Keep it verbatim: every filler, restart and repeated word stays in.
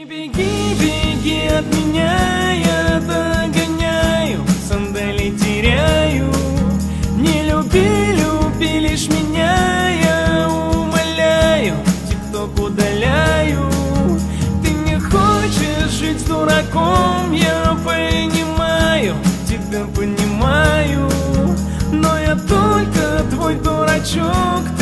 Беги, беги от меня, я догоняю, сандали теряю. Не люби, люби лишь меня, я умоляю, тикток удаляю. Ты не хочешь жить с дураком, я понимаю, тебя понимаю. Но я только твой дурачок.